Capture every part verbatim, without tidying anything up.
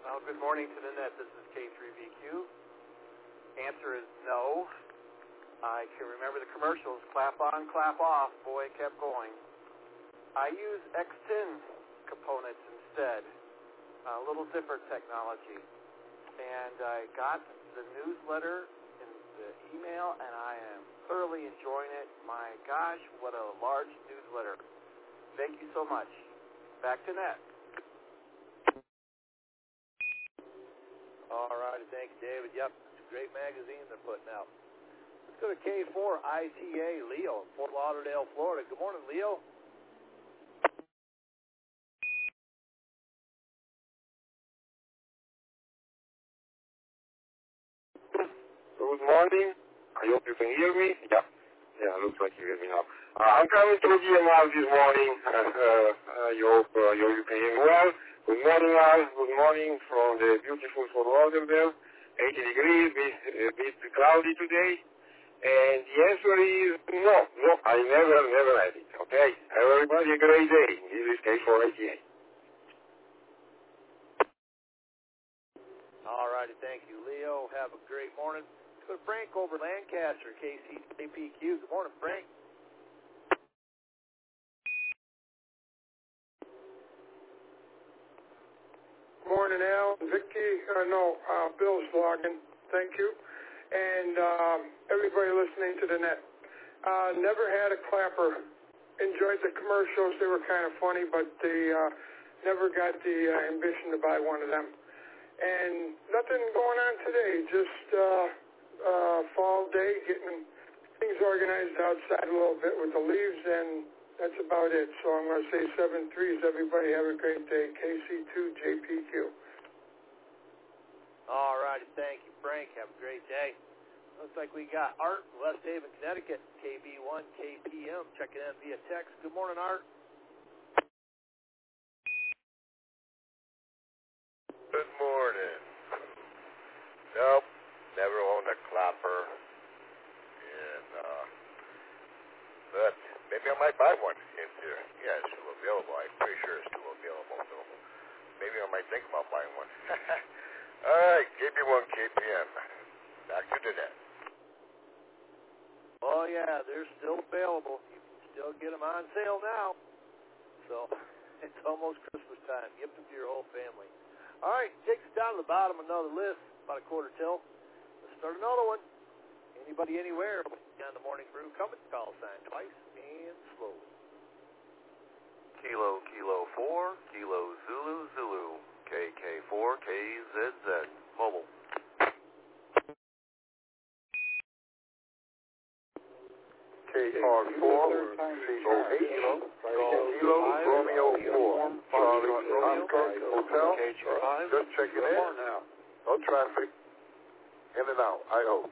Well, good morning to the net. This is K three V Q. Answer is no. I can remember the commercials, clap on, clap off. Boy, it kept going. I use X T I N components instead, a little different technology. And I got the newsletter in the email, and I am thoroughly enjoying it. My gosh, what a large newsletter. Thank you so much. Back to net. All right, thank you, David. Yep, it's a great magazine they're putting out. Let's go to K four I T A, Leo, in Fort Lauderdale, Florida. Good morning, Leo. Good morning. I hope you can hear me. Yeah, yeah, looks like you hear me now. Uh, I'm coming to the G M R this morning. Uh, uh, I hope uh, you you can hear me well. Good morning, Al. Good morning from the beautiful Fort Lauderdale. eighty degrees, bit, a bit cloudy today. And the answer is no, no, I never, never had it. Okay? Everybody a great day. This is K four I T A. All righty, thank you, Leo. Have a great morning. Let's go to Frank over Lancaster, K C J P Q. Good morning, Frank. Morning, Al. Vicky, uh, no, uh, Bill's logging. Thank you. And um, everybody listening to the net. Uh, never had a clapper. Enjoyed the commercials. They were kind of funny, but they uh, never got the uh, ambition to buy one of them. And nothing going on today. Just uh, uh, fall day, getting things organized outside a little bit with the leaves, and that's about it. So I'm going to say seven threes. Everybody have a great day. K C two J P Q. All righty, thank you, Frank. Have a great day. Looks like we got Art, West Haven, Connecticut, K B one K P M, checking in via text. Good morning, Art. Good morning. Nope, never owned a clapper. And, uh, but maybe I might buy one if they're, yeah, it's still available. I'm pretty sure it's still available, so maybe I might think about buying one. All right, K B one K P M. Back to the net. Oh, yeah, they're still available. You can still get them on sale now. So it's almost Christmas time. Give them to your whole family. All right, takes us down to the bottom of another list, about a quarter till. Let's start another one. Anybody, anywhere, on the morning brew, coming, call sign twice and slowly. Kilo, Kilo four, Kilo, Zulu, Zulu, K K four, K Z Z, mobile. K R four, Kilo eight, Kilo, Romeo four, Charlie, Oscar, Hotel, just checking in, no traffic, in and out, I hope.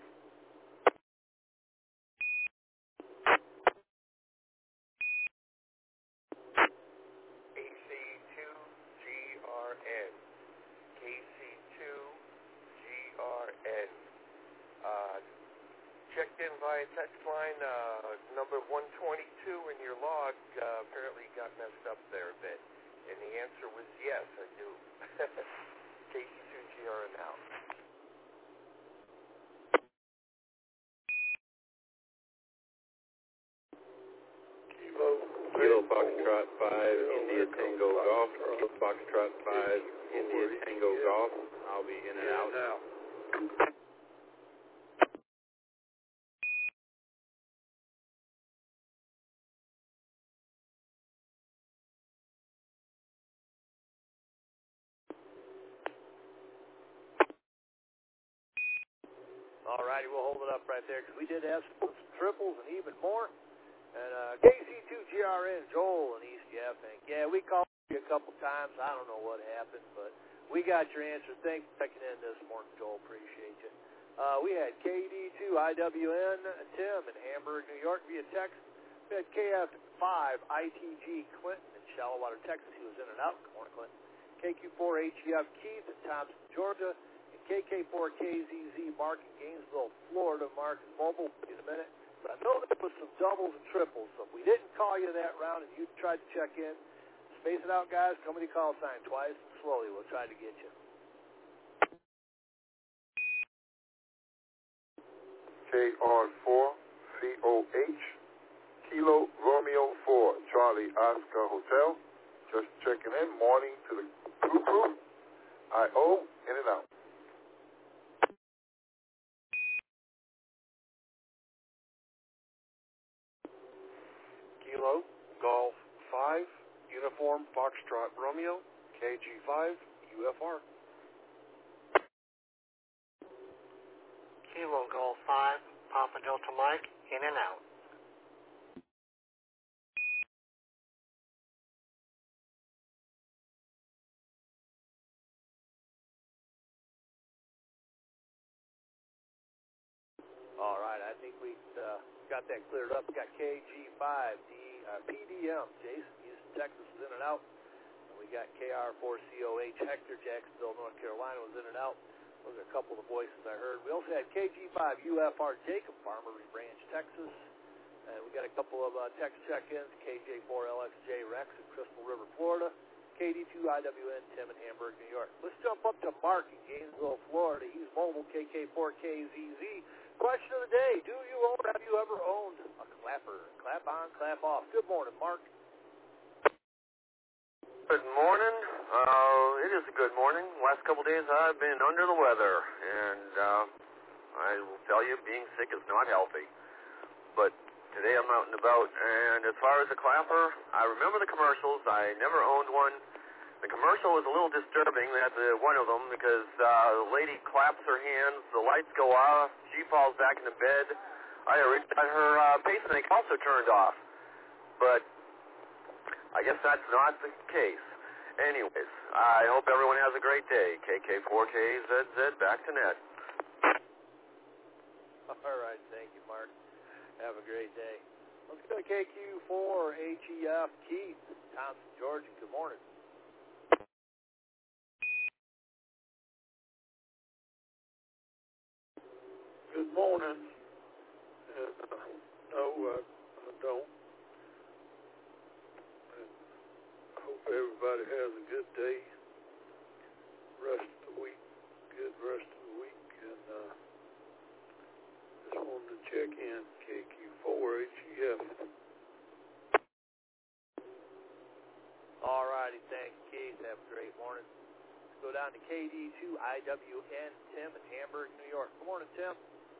K C two G R N. K C two G R N. Uh, checked in via text line uh, number one twenty-two, and your log uh, apparently got messed up there a bit. And the answer was yes, I do. K C two G R N out. Kilo, Kilo Foxtrot five, India Tango Golf. Kilo Foxtrot five, India Tango Golf. I'll be in and out. All righty, we'll hold it up right there because we did have some triples and even more. And uh, K C two G R N, Joel and East Jeff, and yeah, we called you a couple times. I don't know what happened, but we got your answer. Thanks for checking in this morning, Joel. Appreciate you. Uh, we had K D two I W N, Tim in Hamburg, New York via text. We had K F five I T G Clinton in Shallowater, Texas. He was in and out. Good morning, Clinton. K Q four H E F Keith in Thompson, Georgia. K K four K Z Z Mark in Gainesville, Florida. Mark is mobile in a minute. But I know there was some doubles and triples, so if we didn't call you that round and you tried to check in, Space it out, guys. Company call sign twice. Slowly, we'll try to get you. K R four C O H Kilo Romeo four Charlie Oscar Hotel. Just checking in. Morning to the crew crew. I O in and out. Kilo Golf five Uniform Foxtrot Romeo K G five U F R. Kilo Golf five Papa Delta Mike in and out. All right, I think we uh, got that cleared up. We got K G five D, uh, P D M, Jason, Houston, Texas was in and out. And we got K R four C O H, Hector, Jacksonville, North Carolina was in and out. Those are a couple of the voices I heard. We also had K G five U F R, Jacob, Farmery Branch, Texas. And we got a couple of uh, text check-ins, K J four L X J Rex in Crystal River, Florida. K D two I W N, Tim in Hamburg, New York. Let's jump up to Mark in Gainesville, Florida. He's mobile, K K four K Z Z. Question of the day, do you own, have you ever owned a clapper? Clap on, clap off. Good morning, Mark. Good morning. Uh, it is a good morning. Last couple of days I've been under the weather, and uh, I will tell you, being sick is not healthy. But today I'm out and about, and as far as the clapper, I remember the commercials. I never owned one. The commercial was a little disturbing, that's uh, one of them, because uh, the lady claps her hands, the lights go off, she falls back into bed. I heard that her uh, pacemaker also turned off. But I guess that's not the case. Anyways, I hope everyone has a great day. K K four K Z Z, back to net. All right, thank you, Mark. Have a great day. Let's go to K Q four H E F, Keith, Thompson, Georgia. Good morning. Good morning. And, uh, no, uh, I don't. And I hope everybody has a good day. Rest of the week, good rest of the week. And uh, just wanted to check in, K Q four H E F. All righty, thank you, Keith. Have a great morning. Let's go down to K D two I W N, Tim in Hamburg, New York. Good morning, Tim.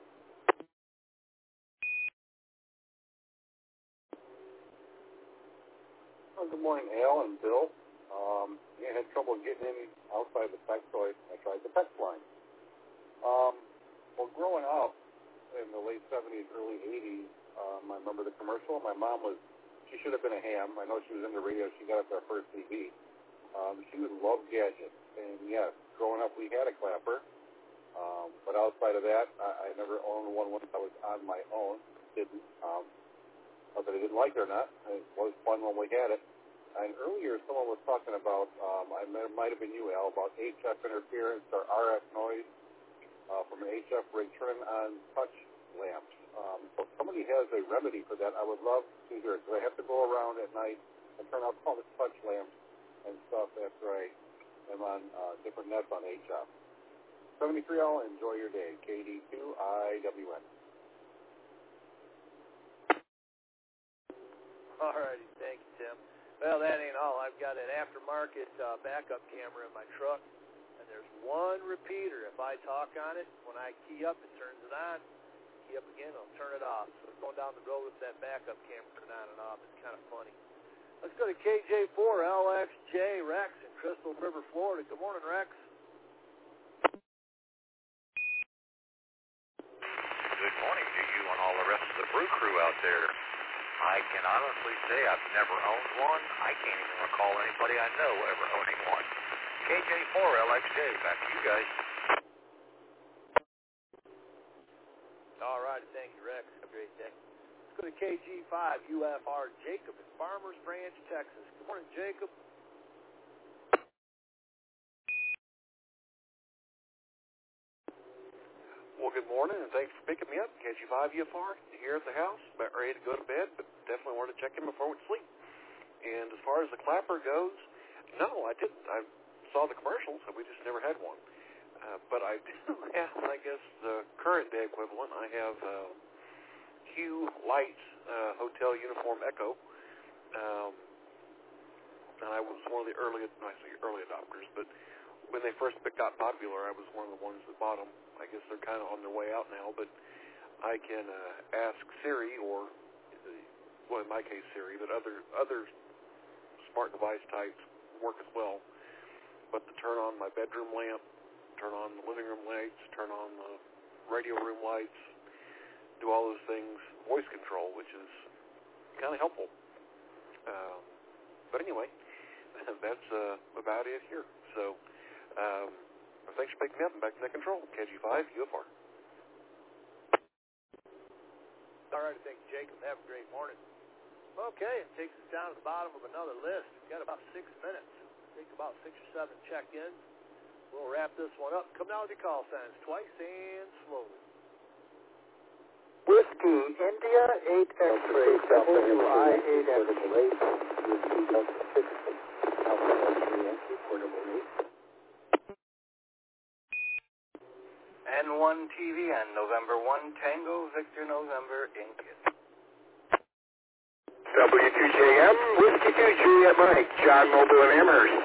Oh, good morning, Al and Bill. Um, yeah, I had trouble getting in outside the text, so I, I tried the text line. Um, well, growing up in the late seventies, early eighties, um, I remember the commercial. My mom was, she should have been a ham. I know she was into radio. She got us our first T V. Um, she would love gadgets. And, yes, growing up, we had a clapper. Um, but outside of that, I, I never owned one once I was on my own. Didn't. Um, whether I didn't like it or not, it was fun when we had it. And earlier, someone was talking about, um, I it might have been you, Al, about H F interference or R F noise uh, from an H F rig turning on touch lamps. Um, so if somebody has a remedy for that, I would love to hear it. Because I have to go around at night and turn off all the touch lamps and stuff after I am on uh, different nets on H F. seventy-three L, enjoy your day. K D two I W N. All righty, thank you, Tim. Well, that ain't all. I've got an aftermarket uh, backup camera in my truck, and there's one repeater. If I talk on it, when I key up, it turns it on. Key up again, it'll turn it off. So going down the road with that backup camera turning on and off, it's kind of funny. Let's go to K J four L X J Rex in Crystal River, Florida. Good morning, Rex. Good morning to you and all the rest of the brew crew out there. I can honestly say I've never owned one. I can't even recall anybody I know ever owning one. K J four L X J, back to you guys. All right, thank you, Rex. Have a great day. Let's go to K G five U F R Jacob in Farmers Branch, Texas. Good morning, Jacob. Well, good morning, and thanks for picking me up. K G five U F R here at the house, about ready to go to bed, but definitely wanted to check in before we sleep. And as far as the clapper goes, no, I didn't. I saw the commercials, and we just never had one. Uh, but I do have, I guess, the current day equivalent. I have uh, Hue Light uh, Hotel Uniform Echo. Um, and I was one of the early, I say early adopters, but when they first got popular, I was one of the ones that bought them. I guess they're kind of on their way out now, but I can uh, ask Siri, or, well, in my case, Siri, but other other smart device types work as well. But to turn on my bedroom lamp, turn on the living room lights, turn on the radio room lights, do all those things, voice control, which is kind of helpful. Um, but anyway, that's uh, about it here. So um, thanks for picking me up and back to that control. K G five, U F R. All right, thank you, Jacob. Have a great morning. Okay, it takes us down to the bottom of another list. We've got about six minutes. Take about six or seven check-ins. We'll wrap this one up. Come down with your call signs twice and slowly. Whiskey, India, eight X-ray, W I eight X-ray, Whiskey, Delta six, Alpha X-ray, Yankee, portable eight. N one T V N, November one, Tango, Victor, November, India. W two J M, Whiskey two, Juliet Mike, John Mobile and Amherst.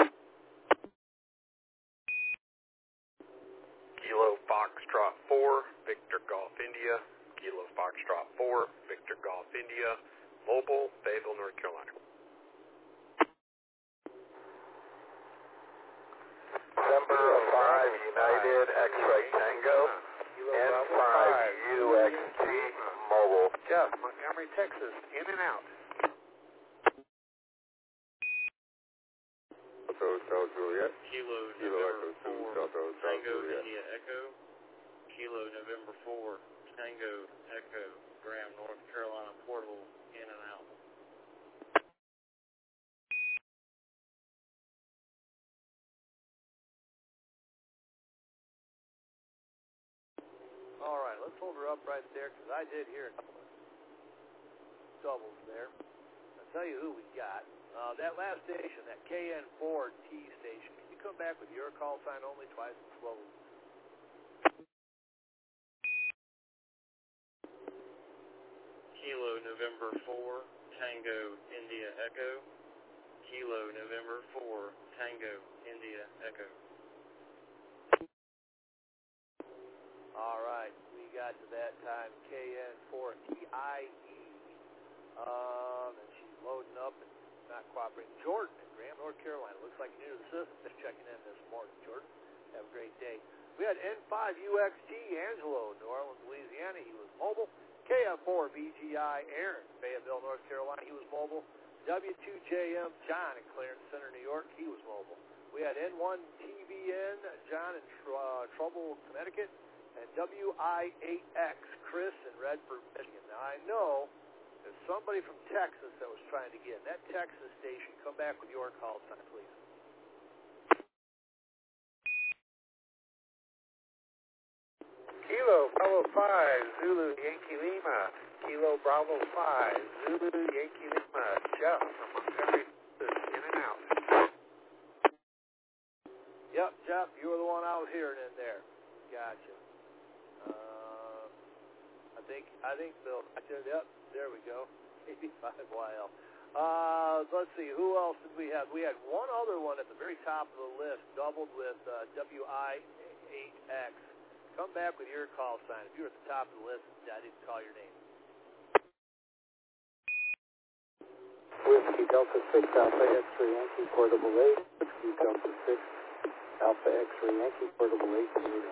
Kilo Foxtrot four, Victor Golf India. Kilo Foxtrot four, Victor Golf India. Mobile, Fayetteville, North Carolina. November five, United X-ray Tango, N five U X T, Mobile. Jeff, Montgomery, Texas, in and out. Hotel Juliet. Kilo Kilo November Echo two, four, Delta Hotel Tango Juliet. India Echo. Kilo November four, Tango Echo, Graham, North Carolina, portable, in and out. All right, let's hold her up right there, because I did hear a couple of doubles there. I'll tell you who we got. Uh, that last station, that K N four T station, can you come back with your call sign only twice and slowly? Kilo November four, Tango India Echo. Kilo November four, Tango India Echo. All right, we got to that time, K N four T I E. Um, and she's loading up and not cooperating. Jordan in Graham, North Carolina. Looks like you're new to the system. Just checking in this morning, Jordan. Have a great day. We had N five U X T, Angelo, New Orleans, Louisiana. He was mobile. K F four B G I, Aaron, Fayetteville, North Carolina. He was mobile. W two J M, John in Clarence Center, New York. He was mobile. We had N one T V N, John in tr- uh, Trouble, Connecticut. And W I eight X, Chris in Redford, Michigan. Now, I know there's somebody from Texas that was trying to get in. That Texas station, come back with your call sign, please. Kilo Bravo five, Zulu Yankee Lima. Kilo Bravo five, Zulu Yankee Lima. Jeff from Montgomery, in and out. Yep, Jeff, you were the one I was hearing in there. Gotcha. Uh, I think, I think Bill, yep, there we go. eighty-five Y L. Uh, let's see, who else did we have? We had one other one at the very top of the list, doubled with uh, W I eight X. Come back with your call sign. If you're at the top of the list, I didn't call your name. Whiskey, Delta six, Alpha X-ray, Yankee, portable eight. Whiskey, Delta six, Alpha X-ray, Yankee, portable eight. Zero.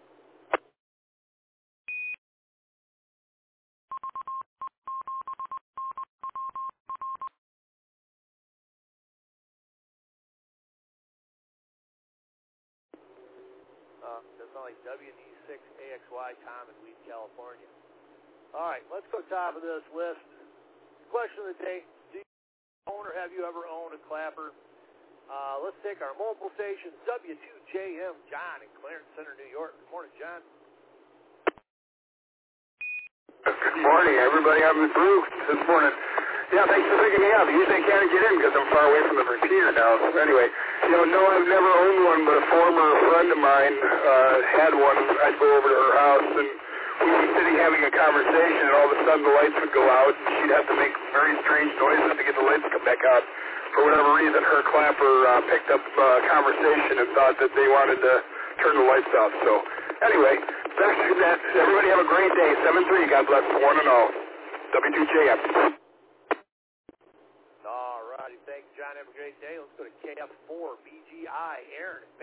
Uh, that's not like W D six A X Y, Tom in Weed, California. All right, let's go top of this list. Question of the day, do you own or have you ever owned a clapper? Uh, let's take our mobile station, W two J M, John in Clarence Center, New York. Good morning, John. Good morning, everybody. I'm the group this morning. Yeah, thanks for picking me up. Usually I can't get in because I'm far away from the repeater now. So anyway, you know, no, I've never owned one, but a former friend of mine uh, had one. I'd go over to her house, and we'd be sitting having a conversation, and all of a sudden the lights would go out, and she'd have to make very strange noises to get the lights to come back out. For whatever reason, her clapper uh, picked up uh, conversation and thought that they wanted to turn the lights off. So anyway, that's that. Everybody have a great day. seven three, God bless one and all. W two J M. All righty. Thanks, John. Have a great day. Let's go to K F four B G I. Aaron.